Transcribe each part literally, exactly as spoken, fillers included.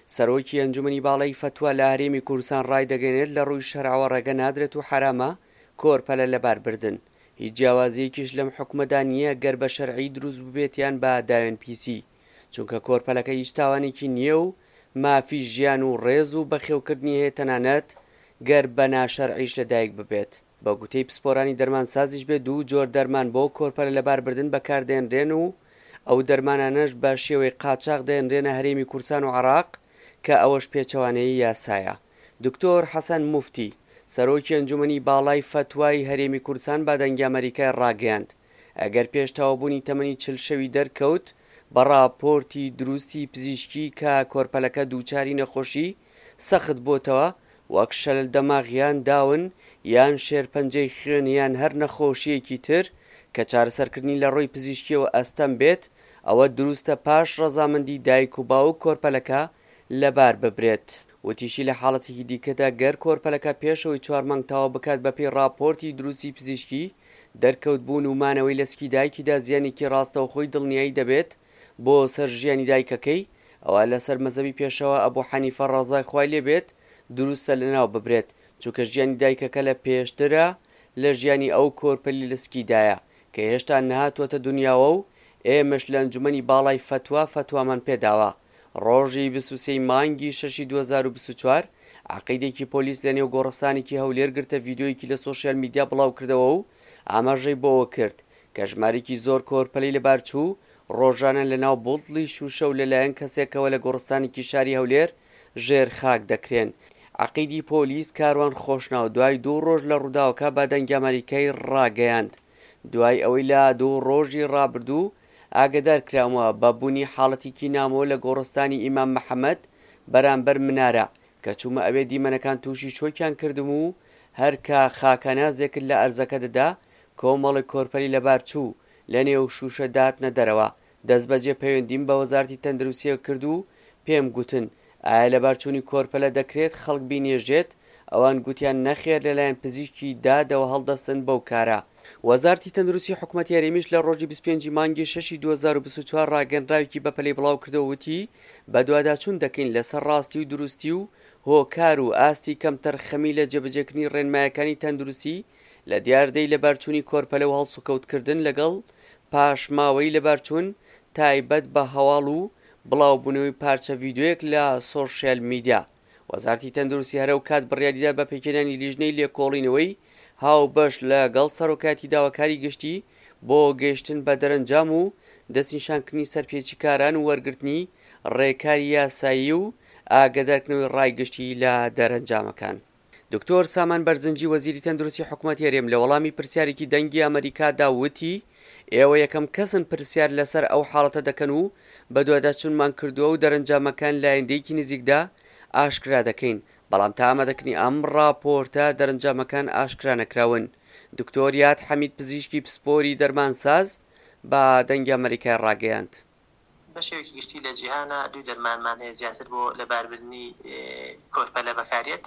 سەرۆکی ئەنجومەنی باڵای فتووە لە هەرێمی کوردستان ڕای دەگەنێت لە ڕووی شەرعەوە ڕێگە نادرێت و حرامە کۆرپەلە لەباربردن. هیچ جیاوازیەکیش لەم حکومەدا نییە گەر بە شەرعی دروست ببێت یان بە داوێن پیسی، چونکە کۆرپەلەکە هیچ تاوانێکی نییە و مافی ژیان و ڕێز و بەخێوکردنی هەیە، تەنانەت گەر بە ناشەرعیش لەدایک ببێت. بە گوتەی پسپۆرانی دەرمانسازیش بێت دوو جۆر دەرمان بۆ کۆرپەلە لەباربردن بەکاردێنرێن و ئەو دەرمانانەش بە شێوەی قاچاق دێنرێنە هەرێمی کوردستان و عێراق کە ئەوەش پێچەوانەیی یاسایە. دکتۆر حەسەن موفتی سەرۆکی ئەنجومەنی باڵای فتوای هەرێمی کوردستان با دەنگی ئەمریکای ڕاگەیاند ئەگەر پێش تەوابوونی تەمەنی چل شەوی دەرکەوت بە ڕاپۆرتی دروستی پزیشکی کە کۆرپەلەکە دووچاری نەخۆشی سەخت بۆتەوە وەک شەلل دەماغیان داون یان شێرپەنجەی خوێن یان هەر نەخۆشیەکی تر کە چارەسەرکردنی لە ڕۆی پزیشکیەوە ئەستەم بێت، ئەوە دروستە پاش ڕەزامەندی دایک و باوک کۆرپەلەکە لەبار ببرێت. وتیشی لە حاڵەتێکی دیکەدا گەر کۆرپەلەکە پێشەوەی چوار مانگ تەواو بکات بە پێی ڕاپۆرتی دروستی پزیشکی دەرکەوت بوون و مانەوەی لەسکی دایکیدا زیانێکی ڕاستەوخۆی دڵنیایی دەبێت بۆ سەر ژیانی دایکەکەی، ئەوە لەسەر مەزەبی پێشەوە ئەبوو حەنیفە ڕەزای خوای لێبێت دروستە لەناو ببرێت، چونکە ژیانی دایکەکە لە پێشترە لە ژیانی ئەو کۆرپەلی لەسکیدایە کە هێشتا نەهاتووەتە دنیاوە و ئێمەش لە ئەنجومەنی باڵای فتووا فتوامان پێداوە. ڕۆژی بیست و سێ مانگی شەشی دوو هەزار و بیست و چوار عەقیدێکی پۆلیس لە نێو گۆڕستانێکی هەولێر گرتە ڤیدیۆیەکی لە سۆشیال میدیا بڵاو کردەوە و ئاماژەی بۆەوە کرد کە ژمارێکی زۆر کۆرپەلەی لەبارچوو ڕۆژانە لە ناو بوڵڵی شوشە و لەلایەن کەسێکەوە لە گۆڕستانێکی شاری هەولێر ژێر خاک دەکرێن. عەقیدی پۆلیس کاروان خۆشناو دوای دوو ڕۆژ لە ڕووداوەکە با دەنگی ئەمریکای ڕاگەیاند. دوای ئەوەی لە دوو ڕۆژی ڕابردوو ئاگدار کرامەوە بە بوونی حاڵەتێکی نامەوە لە گۆڕستانی ئیمام محەممەد بەرامبەر منارە کە چوومە ئەوێ دیمەنەکان تووشی چۆکیان کردم و هەرکە خاکەنازێکت لە ئەرزەکە دەدا کۆمەڵی کۆرپەلی لەبارچوو لە نێو شوشە داتنە دەرەوە. دەست بەجێ پەیوەندیم بە وەزارەتی تەندروستیە کرد و پێم گوتن ئایا لەبارچوونی کۆرپەلە دەکرێت خەڵک بینێژێت؟ ئەوان گوتیان نەخێر لەلایەن پزیشکی دادەوە هەڵدەستن بەو کارە. وەزارەتی تەندروستی حکوومەتی هەرێمیش لە ڕۆژی بیست و پێنجی مانگی شەشی دوو هەزار و بیست و چوار ڕاگەنراوێکی بەپەلەی بڵاو کردەوە وتی بە دوواداچوون دەکەین لەسەر ڕاستی و دروستی و هۆکار و ئاستی کەمتەر خەمی لە جێبەجێکردنی ڕێنمایەکانی تەندروستی لە دیاردەی لەبارچوونی کۆرپەلە و هەڵسوکەوتکردن لەگەڵ پاشماوەی لەبارچوون تایبەت بە هەواڵ و بڵاوبوونەوەی پارچە ڤیدیۆیەک لە سۆشیال میدیا. وەزارەتی تەندروستی هەرە و کات بڕیاریدا بە پێکێنانی لیژنەی لێکۆڵینەوەی هاو بەش لەگەڵ سەرۆکاتی داواکاری گشتی بۆ گەیشتن بە دەرەنجام و دەستنیشانکردنی سەرپێچی کاران و وەرگرتنی ڕێکاری یاسایی و ئاگادارکردنەوەی ڕایگشتی لە دەرەنجامەکان. دکتۆر سامان بەرزنجی وەزیری تەندروستی حکوومەتی هەرێم لە وەڵامی پرسیارێکی دەنگی ئەمریکادا وتی ئێوە یەکەم کەسن پرسیار لەسەر ئەو حاڵەتە دەکەن و بە دوواداچوونمان کردووە و دەرەنجامەکان لە ئایندەیەکی نزیکدا ئاشکرا دەکەین، بەڵام تا ئامادەکردنی ئەم ڕاپۆرتە دەرەنجامەکان ئاشکرا نەکراون. دکتۆریات حەمید پزیشکی پسپۆری دەرمانساز بە دەنگی ئەمریکای ڕاگەیاند. بە شێوەیەکی گشتی لە جیهانە دوو دەرمانمان هەیە زیاتر بۆ لەباربردنی کۆرپەلە بەکارێت.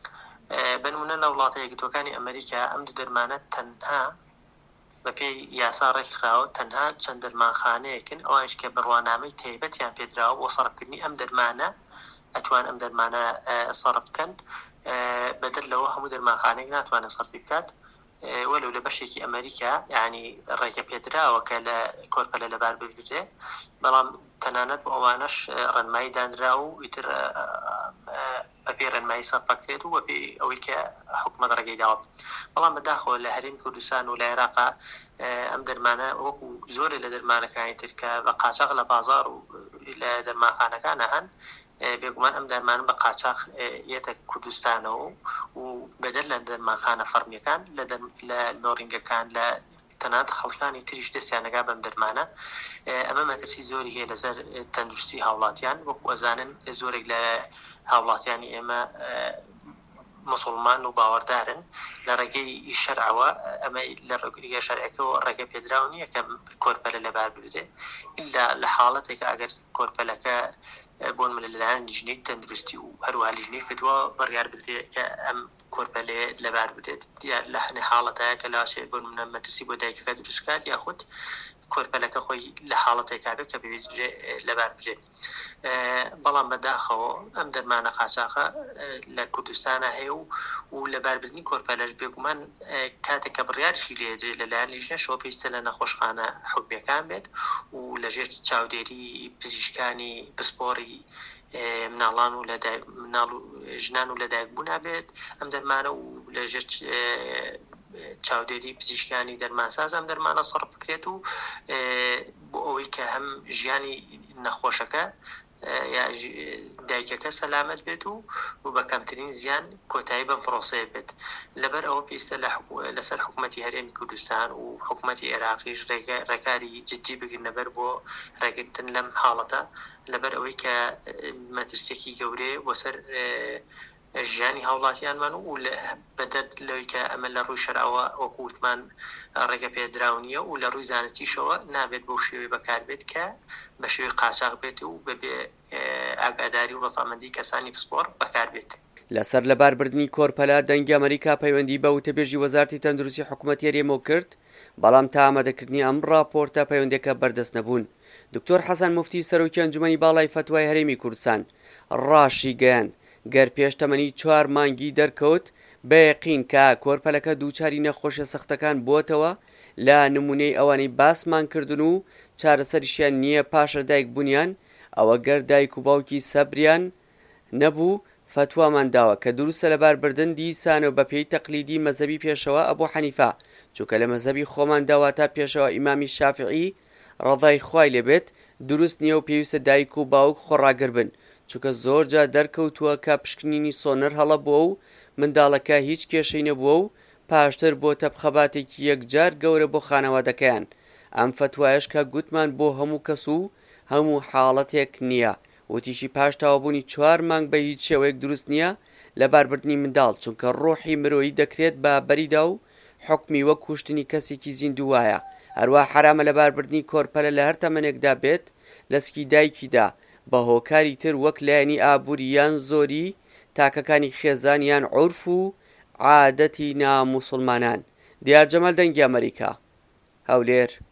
بنمونە لە وڵاتە یەکگرتووەکانی ئەمریکا ئەم دوو دەرمانە تەنها بە پێی یاسا ڕێکخراوە تەنها چەند دەرمانخانەیەکن ئەوانش کە بڕوانامەی تایبەتیان پێدراوە بۆ سەرفکردنی ئەم دەرمانە ئەتوان ئەم دەرمانە سەرف بکەن، بەدەر لەوە هەموو دەرمانخانەیەک ناتوانێت سەرفی بکات. وەلو لە بەشێکی ئەمریکا یعنی ڕێگە پێدراوە کە لە کۆرپەلە لەبار ببرێ، بەڵام تەنانەت بۆ ئەوانەش ڕێنمایی دانرا و ئیتر بەپێ ڕێنمایی سەرفەکرێت و بەپێ ئەوەی کە حکوومەت ڕێگەی داوە. بەڵام بەداخەوە لە هەرێمی کوردستان و لە عێراقا ئەم دەرمانە وەکو زۆرە لە دەرمانەکانی تر کە بە قاچاق لە بازاڕ و لە دەرمانخانەکانە هەن، بێگومان ئەم دەرمان بە قاچاق یەتە کوردستانەوە و بەدەر لە دەرمانخانە فەرمیەکان لە نۆڕینگەکان لە تەنانەت خەڵکانی تریش دەستیانەکا بەم دەرمانە. ئەمە مەترسی زۆری هەیە لەسەر تەندروستی هاوڵاتیان، وەکو ئەزانن زۆرێک لە هاوڵاتیانی ئێمە مسلمان و باوەڕدارن لە ڕێگەی شەرعەوە، ئەمە لە ڕێگەی شەرعەکەەوە ڕێگە پێدراوە نییە کە کۆرپەلە لەبار ببرێت، ئیلا لە حاڵەتێک ئەگەر کۆرپەلەکە بۆن من لەلایەن لیژنەی تەندروستی و هەروەها لیژنەی فتووە بڕیار بدرێت کە ئەم کۆرپەلێ لەبار بدرێت دیار لە هەنێ حاڵەتەیە کە لاشێ بۆ نمونە مەترسی بۆ دایکەکە دروستکات یاخود کۆرپەلەکە خۆی لە حاڵەتێکا بێت کە پێویست لەبار بدرێت بەڵام بەداخەوە ئەم دەرمانە قاچاقە لە کوردستانە هەیە و و لەباربردنی کۆرپەلەش بێگومان کاتێک کە بڕیارشی لێدرێت لەلایەن لیژنەشەوە پێویستە لە نەخۆشخانە حکومیەکان بێت و لەژێر چاودێری پزیشکانی پسپۆڕی مناڵان و مناڵ و ژنان و لەدایکبوون نابێت ئەم دەرمانە و لەژێر چاودێری پزیشکانی دەرمانساز ئەم دەرمانە سەرف بکرێت و بۆ ئەوەی کە هەم ژیانی نەخۆشەکە یا دایکەکە سەلامەت بێت و بە کەمترین زیان کۆتایی بەم پرۆسەیە بێت لەبەر ئەوە پێویستە لەسەر حکوومەتی هەرێمی کوردستان و حکوومەتی عێراقیش ڕێکاری جدی بگرن لەبەر بۆ ڕێگرتن لەم حاڵەتە لەبەر ئەوەی کە مەترسێکی گەورەیە بۆ سەر ژیانی هاوڵاتیانمان و بەدەر لەوەی کە ئەمە لە ڕووی شەرعەوە وەکو وتمان ڕێگە پێدراونیە و لە ڕووی زانستیشەوە نابێت بۆ شێوەی بەکار بێت کە بە شێوەی قاچاق بێت و بەبێ ئاگاداری و ڕەزامەندی کەسانی پسپۆڕ بەکار بێت. لەسەر لەباربردنی کۆرپەلە دەنگی ئەمریکا پەیوەندی بە وتەبێژی وەزارەتی تەندروستی حکوومەتی هەرێمەوە کرد بەڵام تا ئامادەکردنی ئەم ڕاپۆرتە پەیوەندیەکە بەردەست نەبوون. دکتۆر حەسەن موفتی سەرۆکی ئەنجومەنی باڵای فتوای هەرێمی کوردستان ڕاشی گەیاند گەر پێش تەمەنی چوار مانگی دەرکەوت بە یەقین کە کۆرپەلەکە دووچاری نەخۆشیە سەختەکان بووەتەوە لە نمونەی ئەوانەی باسمان کردن و چارەسەریشیان نییە پاشە دایک بوونیان ئەوە گەر دایک و باوکی سەبریان نەبوو فتوامان داوە کە دروستە لەباربردن دیسانەوە بە پێی تەقلیدی مەزەبی پێشەوە ئەبوو حەنیفە چونکە لە مەزەبی خۆمان داواتە پێشەوە ئیمامی شافعی ڕەضای خوای لێبێت دروست نییە و پێویستە دایک و باوک خۆڕاگر بن چونکە زۆر جا دەرکەوتووە کە پشکنینی سۆنەر هەڵە بووە و منداڵەکە هیچ کێشەی نەبووە و پاشتر بۆ تەبخەباتێکی یەکجار گەورە بۆ خانەوادەکەیان ئەم فتوایش کە گوتمان بۆ هەموو کەس و هەموو حاڵەتێک نییە وتیشی پاش تاوابوونی چوار مانگ بە هیچ شێوەیەک دروست نییە لەباربردنی منداڵ چونکە ڕۆحی مرۆیی دەکرێت بە بەریدا و حکمی وەک کوشتنی کەسێکی زیندووایە هەروە حرامە لەباربردنی کۆرپەلە لە هەر تەمەنێکدا بێت لەسکی دایکیدا بە هۆکاری تر وەک لایەنی ئابووری یان زۆری تاکەکانی خێزان یان عورف و عادەتی ناموسڵمانان. دیار جەمال دەنگی ئەمریکا هەولێر.